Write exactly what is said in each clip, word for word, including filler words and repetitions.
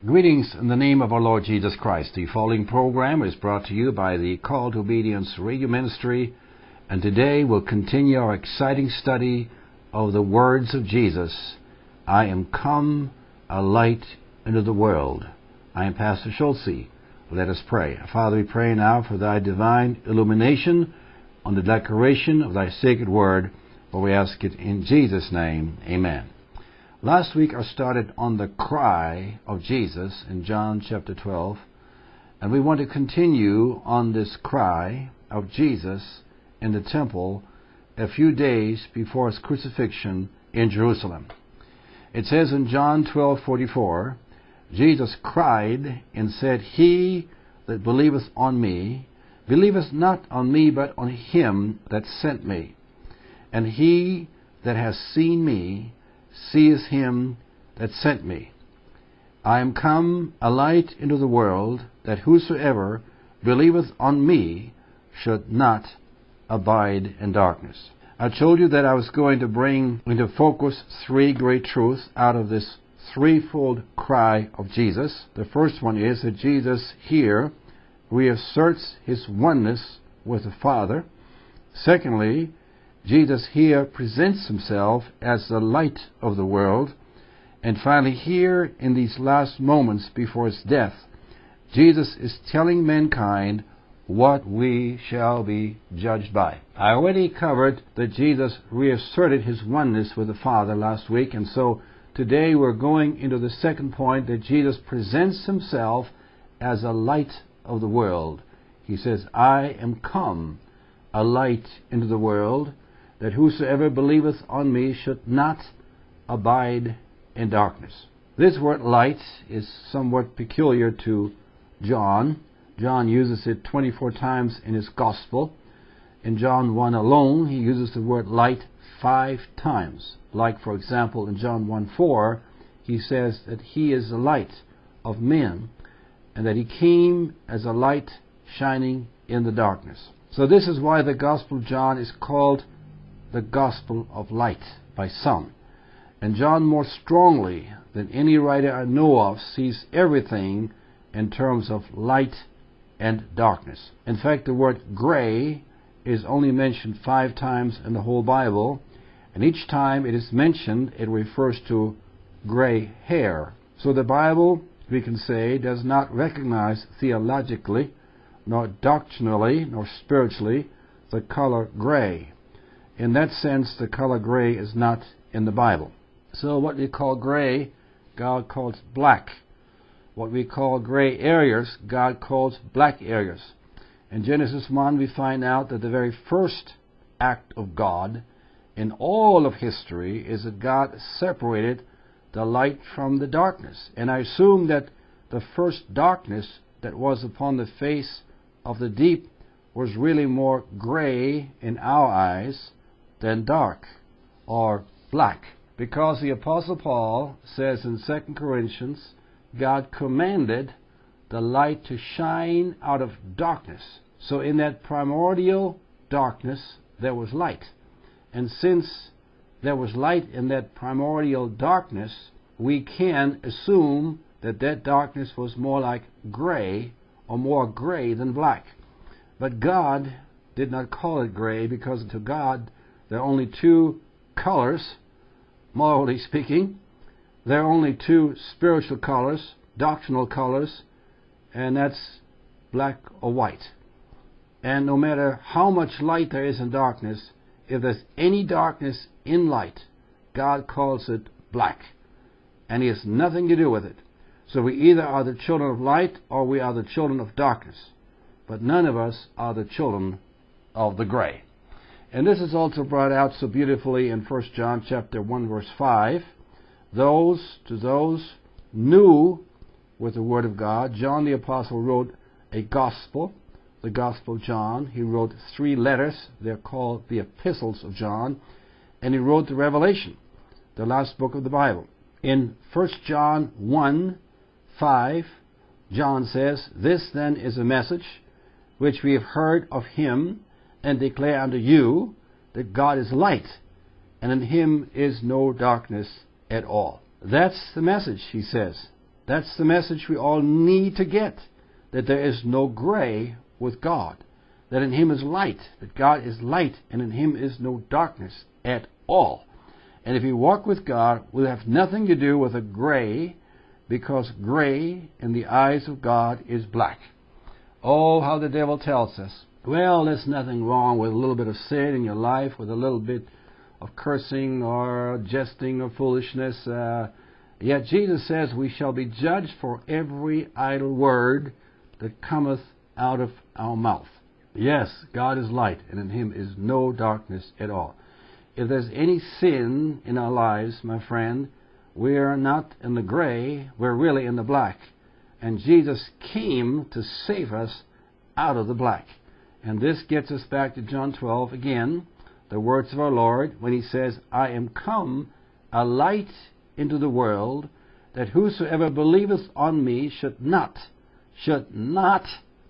Greetings in the name of our Lord Jesus Christ. The following program is brought to you by the Call to Obedience Radio Ministry, and today we'll continue our exciting study of the words of Jesus. I am come a light into the world. I am Pastor Schulze. Let us pray. Father, we pray now for thy divine illumination on the declaration of thy sacred word, for we ask it in Jesus' name. Amen. Last week I started on the cry of Jesus in John chapter twelve, and we want to continue on this cry of Jesus in the temple a few days before his crucifixion in Jerusalem. It says in John twelve forty-four, Jesus cried and said, He that believeth on me, believeth not on me, but on him that sent me. And he that has seen me, seeth him that sent me. I am come a light into the world, that whosoever believeth on me should not abide in darkness. I told you that I was going to bring into focus three great truths out of this threefold cry of Jesus. The first one is that Jesus here reasserts his oneness with the Father. Secondly, Jesus here presents himself as the light of the world. And finally, here in these last moments before his death, Jesus is telling mankind what we shall be judged by. I already covered that Jesus reasserted his oneness with the Father last week, and so today we're going into the second point, that Jesus presents himself as a light of the world. He says, I am come a light into the world, that whosoever believeth on me should not abide in darkness. This word light is somewhat peculiar to John. John uses it twenty-four times in his Gospel. In John one alone, he uses the word light five times. Like, for example, in John one four, he says that he is the light of men, and that he came as a light shining in the darkness. So this is why the Gospel of John is called the Gospel of Light by some. And John, more strongly than any writer I know of, sees everything in terms of light and darkness. In fact, the word gray is only mentioned five times in the whole Bible, and each time it is mentioned, it refers to gray hair. So the Bible, we can say, does not recognize theologically, nor doctrinally, nor spiritually, the color gray. In that sense, the color gray is not in the Bible. So what we call gray, God calls black. What we call gray areas, God calls black areas. In Genesis one, we find out that the very first act of God in all of history is that God separated the light from the darkness. And I assume that the first darkness that was upon the face of the deep was really more gray in our eyes than dark or black. Because the Apostle Paul says in Second Corinthians, God commanded the light to shine out of darkness. So in that primordial darkness, there was light. And since there was light in that primordial darkness, we can assume that that darkness was more like gray, or more gray than black. But God did not call it gray, because to God there are only two colors, morally speaking. There are only two spiritual colors, doctrinal colors, and that's black or white. And no matter how much light there is in darkness, if there's any darkness in light, God calls it black. And he has nothing to do with it. So we either are the children of light or we are the children of darkness. But none of us are the children of the gray. And this is also brought out so beautifully in First John chapter one verse five. Those to those new with the Word of God, John the Apostle wrote a gospel, the Gospel of John. He wrote three letters. They're called the Epistles of John. And he wrote the Revelation, the last book of the Bible. In First John one five, John says, This then is a message which we have heard of him, and declare unto you that God is light, and in him is no darkness at all. That's the message, he says. That's the message we all need to get, that there is no gray with God, that in Him is light, that God is light, and in Him is no darkness at all. And if we walk with God, we'll have nothing to do with a gray, because gray in the eyes of God is black. Oh, how the devil tells us, well, there's nothing wrong with a little bit of sin in your life, with a little bit of cursing or jesting or foolishness. Uh, yet Jesus says we shall be judged for every idle word that cometh out of our mouth. Yes, God is light, and in Him is no darkness at all. If there's any sin in our lives, my friend, we are not in the gray, we're really in the black. And Jesus came to save us out of the black. And this gets us back to John twelve again, the words of our Lord, when He says, I am come a light into the world, that whosoever believeth on me should not, should not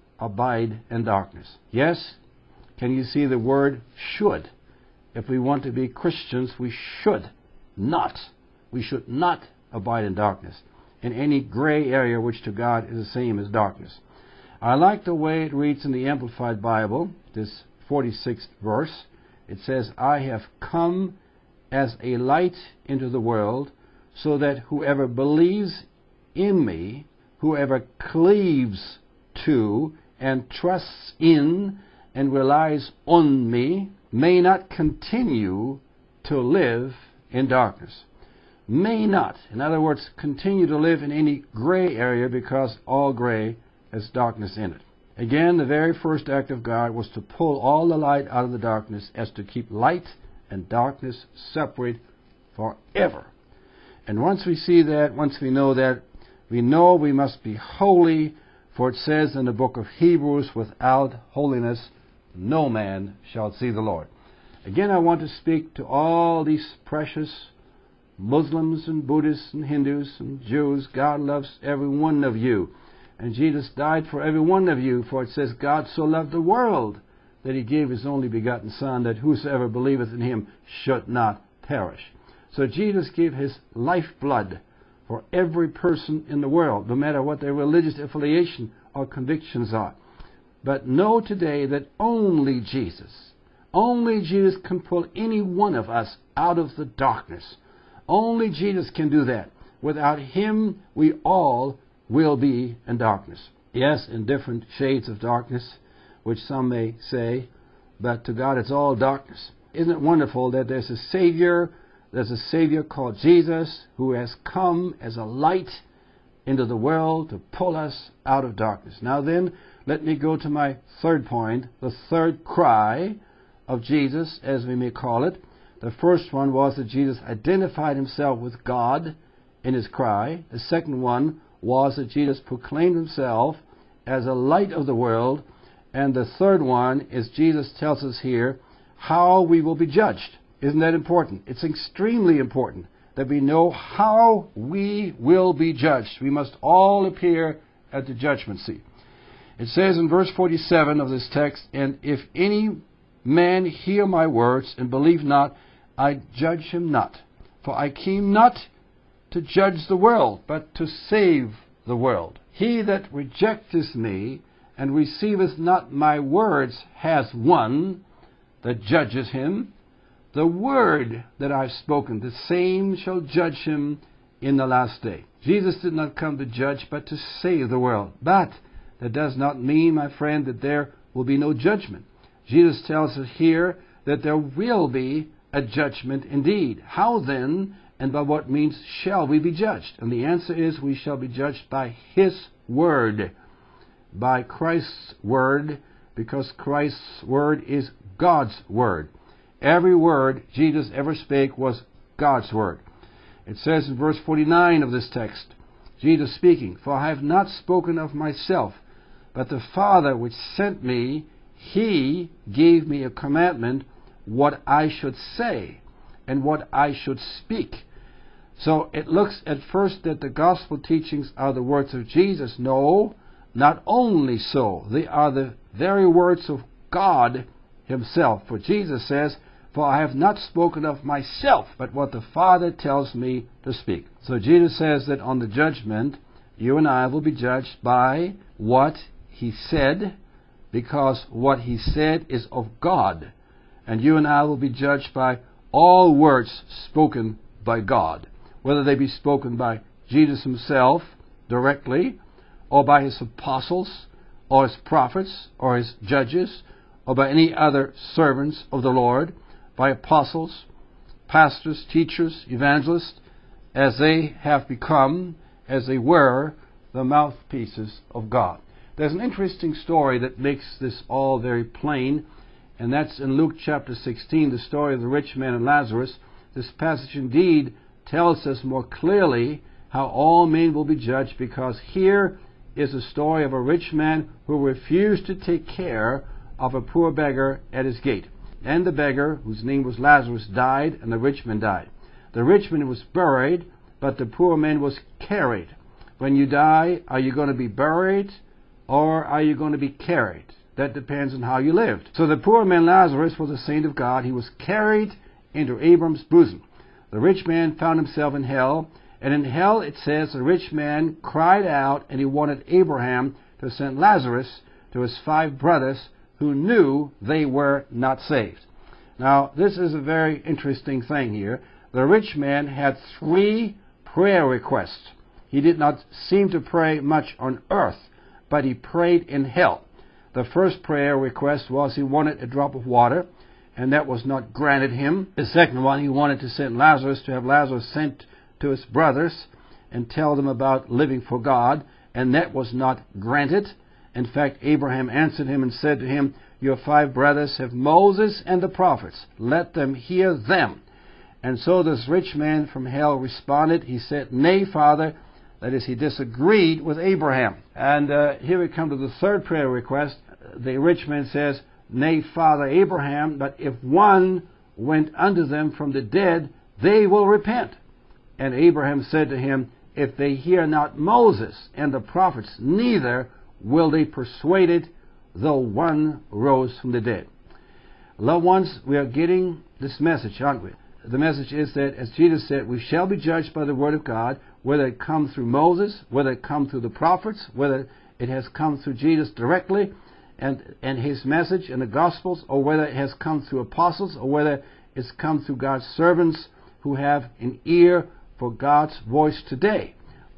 abide in darkness. Yes, can you see the word should? If we want to be Christians, we should not. We should not abide in darkness, in any gray area which to God is the same as darkness. I like the way it reads in the Amplified Bible, this forty-sixth verse. It says, I have come as a light into the world, so that whoever believes in me, whoever cleaves to and trusts in and relies on me, may not continue to live in darkness. May not, in other words, continue to live in any gray area, because all gray has darkness in it. Again, the very first act of God was to pull all the light out of the darkness, as to keep light and darkness separate forever. And once we see that, once we know that, we know we must be holy, for it says in the book of Hebrews, without holiness no man shall see the Lord. Again, I want to speak to all these precious Muslims and Buddhists and Hindus and Jews. God loves every one of you. And Jesus died for every one of you, for it says, God so loved the world that He gave His only begotten Son, that whosoever believeth in Him should not perish. So Jesus gave His lifeblood for every person in the world, no matter what their religious affiliation or convictions are. But know today that only Jesus, only Jesus can pull any one of us out of the darkness. Only Jesus can do that. Without Him, we all will be in darkness. Yes, in different shades of darkness, which some may say, but to God it's all darkness. Isn't it wonderful that there's a Savior, there's a Savior called Jesus, who has come as a light into the world to pull us out of darkness. Now then, let me go to my third point, the third cry of Jesus, as we may call it. The first one was that Jesus identified Himself with God in His cry. The second one was that Jesus proclaimed Himself as a light of the world. And the third one is Jesus tells us here how we will be judged. Isn't that important? It's extremely important that we know how we will be judged. We must all appear at the judgment seat. It says in verse forty-seven of this text, and if any man hear my words and believe not, I judge him not. For I came not to judge the world, but to save the world. He that rejecteth me and receiveth not my words has one that judges him. The word that I've spoken, the same shall judge him in the last day. Jesus did not come to judge, but to save the world. But that does not mean, my friend, that there will be no judgment. Jesus tells us here that there will be a judgment indeed. How then, and by what means shall we be judged? And the answer is, we shall be judged by His word, by Christ's word, because Christ's word is God's word. Every word Jesus ever spake was God's word. It says in verse forty-nine of this text, Jesus speaking, for I have not spoken of myself, but the Father which sent me, He gave me a commandment what I should say and what I should speak. So it looks at first that the gospel teachings are the words of Jesus. No, not only so. They are the very words of God Himself. For Jesus says, for I have not spoken of myself, but what the Father tells me to speak. So Jesus says that on the judgment, You and I will be judged by what he said, because what he said is of God. And you and I will be judged by all words spoken by God, whether they be spoken by Jesus himself directly, or by his apostles, or his prophets, or his judges, or by any other servants of the Lord, by apostles, pastors, teachers, evangelists, as they have become, as they were, the mouthpieces of God. There's an interesting story that makes this all very plain, and that's in Luke chapter sixteen, the story of the rich man and Lazarus. This passage indeed tells us more clearly how all men will be judged, because here is a story of a rich man who refused to take care of a poor beggar at his gate. And the beggar, whose name was Lazarus, died, and the rich man died. The rich man was buried, but the poor man was carried. When you die, are you going to be buried, or are you going to be carried? That depends on how you lived. So the poor man Lazarus was a saint of God. He was carried into Abraham's bosom. The rich man found himself in hell, and in hell it says the rich man cried out, and he wanted Abraham to send Lazarus to his five brothers who knew they were not saved. Now, this is a very interesting thing here. The rich man had three prayer requests. He did not seem to pray much on earth, but he prayed in hell. The first prayer request was he wanted a drop of water, and that was not granted him. The second one, he wanted to send Lazarus, to have Lazarus sent to his brothers and tell them about living for God, and that was not granted. In fact, Abraham answered him and said to him, "Your five brothers have Moses and the prophets. Let them hear them." And so this rich man from hell responded. He said, "Nay, Father." That is, he disagreed with Abraham. And uh, here we come to the third prayer request. The rich man says, "Nay, Father Abraham, but if one went unto them from the dead, they will repent." And Abraham said to him, "If they hear not Moses and the prophets, neither will they persuaded, though one rose from the dead." Loved ones, we are getting this message, aren't we? The message is that, as Jesus said, we shall be judged by the Word of God, whether it come through Moses, whether it come through the prophets, whether it has come through Jesus directly and, and His message in the Gospels, or whether it has come through apostles, or whether it's come through God's servants who have an ear for God's voice today.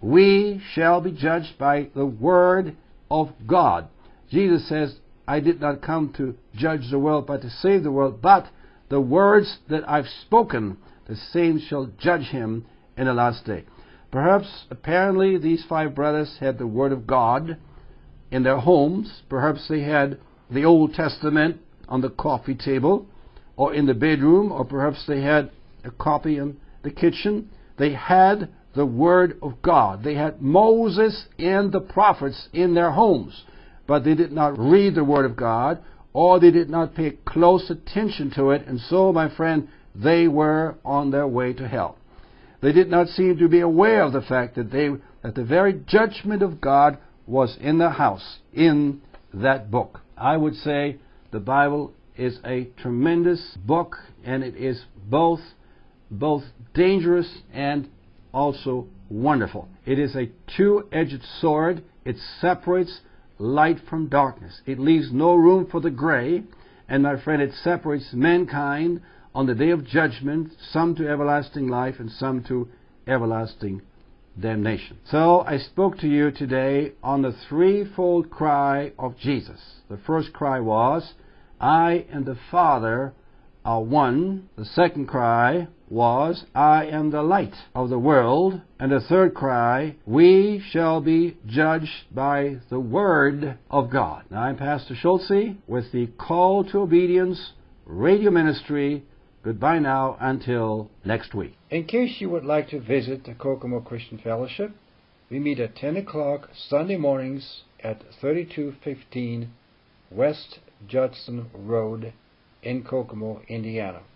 We shall be judged by the Word of God. Jesus says, "I did not come to judge the world, but to save the world. But the words that I've spoken, the same shall judge him in the last day." Perhaps, apparently, these five brothers had the Word of God in their homes. Perhaps they had the Old Testament on the coffee table or in the bedroom, or perhaps they had a copy in the kitchen. They had the Word of God. They had Moses and the prophets in their homes, but they did not read the Word of God, or they did not pay close attention to it, and so, my friend, they were on their way to hell. They did not seem to be aware of the fact that they that the very judgment of God was in the house, in that book. I would say the Bible is a tremendous book, and it is both both dangerous and also wonderful. It is a two-edged sword. It separates light from darkness. It leaves no room for the gray, and my friend, it separates mankind on the day of judgment, some to everlasting life and some to everlasting damnation. So I spoke to you today on the threefold cry of Jesus. The first cry was, "I and the Father are one." The second cry was, "I am the light of the world." And the third cry, "We shall be judged by the Word of God." Now, I'm Pastor Schulze with the Call to Obedience radio ministry. Goodbye now until next week. In case you would like to visit the Kokomo Christian Fellowship, we meet at ten o'clock Sunday mornings at thirty-two fifteen West Judson Road in Kokomo, Indiana.